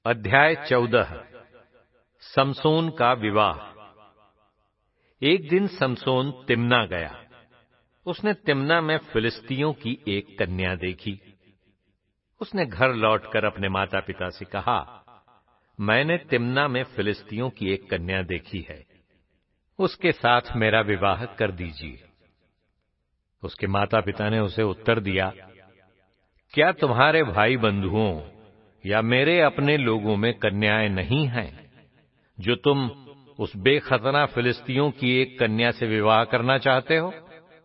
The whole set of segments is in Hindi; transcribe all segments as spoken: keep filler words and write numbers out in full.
अध्याय चौदह। समसोन का विवाह। एक दिन समसोन तिम्ना गया। उसने तिम्ना में फिलिस्तियों की एक कन्या देखी। उसने घर लौटकर अपने माता पिता से कहा, मैंने तिम्ना में फिलिस्तियों की एक कन्या देखी है, उसके साथ मेरा विवाह कर दीजिए। उसके माता पिता ने उसे उत्तर दिया, क्या तुम्हारे भाई बंधुओं या मेरे अपने लोगों में कन्याएं नहीं हैं जो तुम उस बेखतना फिलिस्तियों की एक कन्या से विवाह करना चाहते हो?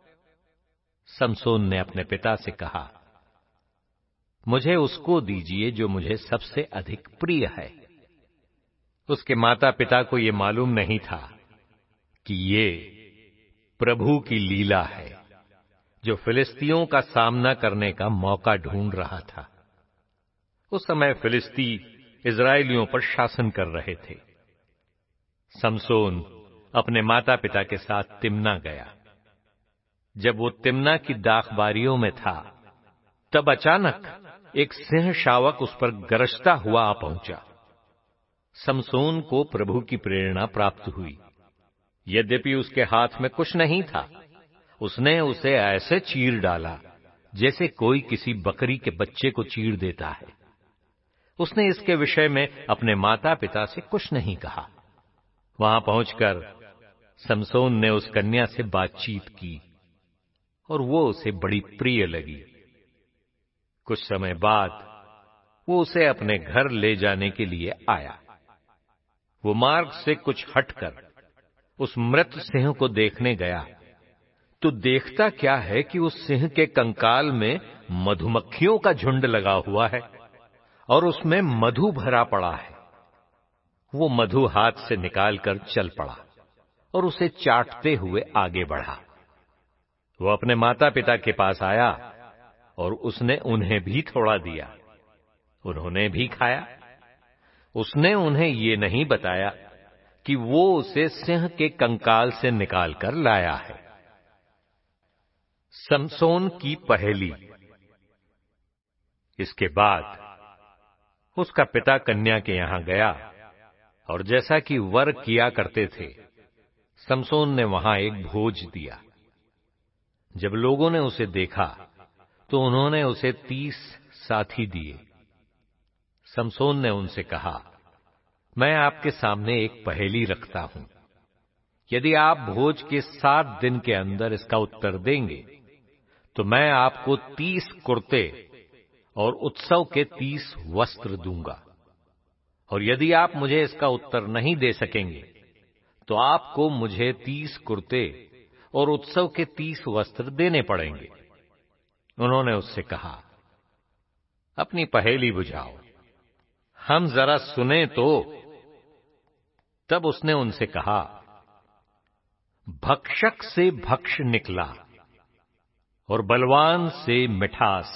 समसोन ने अपने पिता से कहा, मुझे उसको दीजिए जो मुझे सबसे अधिक प्रिय है। उसके माता पिता को यह मालूम नहीं था कि ये प्रभु की लीला है जो फिलिस्तियों का सामना करने का मौका ढूंढ रहा था। उस समय फिलिस्ती इजरायलियों पर शासन कर रहे थे। समसोन अपने माता पिता के साथ तिम्ना गया। जब वो तिम्ना की दाखबारियों में था, तब अचानक एक सिंह शावक उस पर गरजता हुआ आ पहुंचा। समसोन को प्रभु की प्रेरणा प्राप्त हुई। यद्यपि उसके हाथ में कुछ नहीं था, उसने उसे ऐसे चीर डाला जैसे कोई किसी बकरी के बच्चे को चीर देता है। उसने इसके विषय में अपने माता पिता से कुछ नहीं कहा। वहां पहुंचकर समसोन ने उस कन्या से बातचीत की और वो उसे बड़ी प्रिय लगी। कुछ समय बाद वो उसे अपने घर ले जाने के लिए आया। वो मार्ग से कुछ हटकर उस मृत सिंह को देखने गया तो देखता क्या है कि उस सिंह के कंकाल में मधुमक्खियों का झुंड लगा हुआ है और उसमें मधु भरा पड़ा है। वो मधु हाथ से निकालकर चल पड़ा और उसे चाटते हुए आगे बढ़ा। वो अपने माता पिता के पास आया और उसने उन्हें भी थोड़ा दिया। उन्होंने भी खाया। उसने उन्हें ये नहीं बताया कि वो उसे सिंह के कंकाल से निकालकर लाया है। समसोन की पहेली। इसके बाद उसका पिता कन्या के यहां गया और जैसा कि वर किया करते थे, समसोन ने वहां एक भोज दिया। जब लोगों ने उसे देखा तो उन्होंने उसे तीस साथी दिए। समसोन ने उनसे कहा, मैं आपके सामने एक पहेली रखता हूं। यदि आप भोज के सात दिन के अंदर इसका उत्तर देंगे तो मैं आपको तीस कुर्ते और उत्सव के तीस वस्त्र दूंगा, और यदि आप मुझे इसका उत्तर नहीं दे सकेंगे तो आपको मुझे तीस कुर्ते और उत्सव के तीस वस्त्र देने पड़ेंगे। उन्होंने उससे कहा, अपनी पहेली बुझाओ, हम जरा सुने तो। तब उसने उनसे कहा, भक्षक से भक्ष निकला और बलवान से मिठास।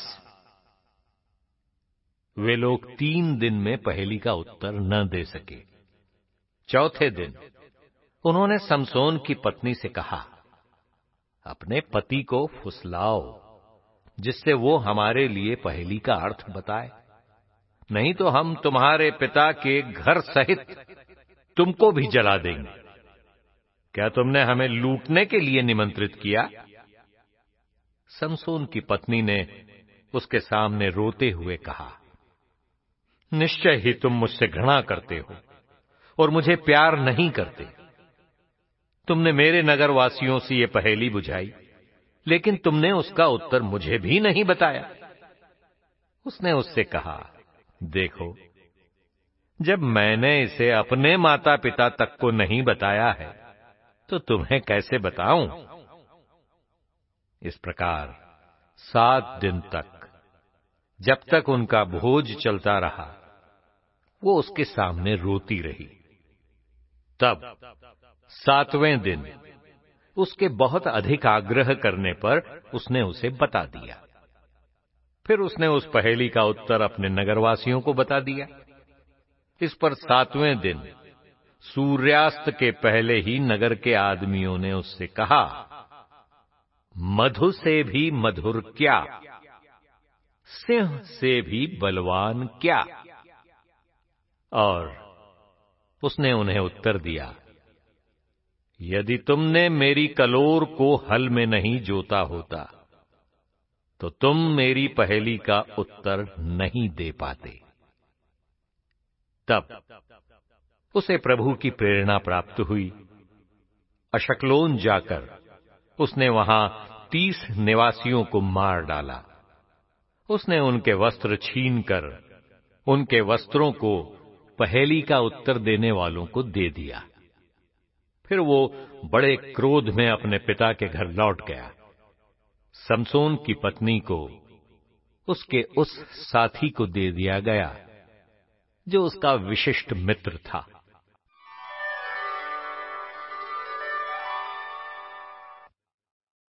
वे लोग तीन दिन में पहेली का उत्तर न दे सके। चौथे दिन उन्होंने समसोन की पत्नी से कहा, अपने पति को फुसलाओ जिससे वो हमारे लिए पहेली का अर्थ बताए, नहीं तो हम तुम्हारे पिता के घर सहित तुमको भी जला देंगे। क्या तुमने हमें लूटने के लिए निमंत्रित किया? समसोन की पत्नी ने उसके सामने रोते हुए कहा, निश्चय ही तुम मुझसे घृणा करते हो और मुझे प्यार नहीं करते। तुमने मेरे नगरवासियों से ये पहेली बुझाई, लेकिन तुमने उसका उत्तर मुझे भी नहीं बताया। उसने उससे कहा, देखो, जब मैंने इसे अपने माता पिता तक को नहीं बताया है तो तुम्हें कैसे बताऊं? इस प्रकार सात दिन तक, जब तक उनका भोज चलता रहा, वो उसके सामने रोती रही। तब सातवें दिन उसके बहुत अधिक आग्रह करने पर उसने उसे बता दिया। फिर उसने उस पहेली का उत्तर अपने नगरवासियों को बता दिया। इस पर सातवें दिन सूर्यास्त के पहले ही नगर के आदमियों ने उससे कहा, मधु से भी मधुर क्या, सिंह से भी बलवान क्या। और उसने उन्हें उत्तर दिया, यदि तुमने मेरी कलोर को हल में नहीं जोता होता तो तुम मेरी पहेली का उत्तर नहीं दे पाते। तब उसे प्रभु की प्रेरणा प्राप्त हुई। अशकलोन जाकर उसने वहां तीस निवासियों को मार डाला। उसने उनके वस्त्र छीनकर उनके वस्त्रों को पहेली का उत्तर देने वालों को दे दिया। फिर वो बड़े क्रोध में अपने पिता के घर लौट गया। समसोन की पत्नी को उसके उस साथी को दे दिया गया जो उसका विशिष्ट मित्र था।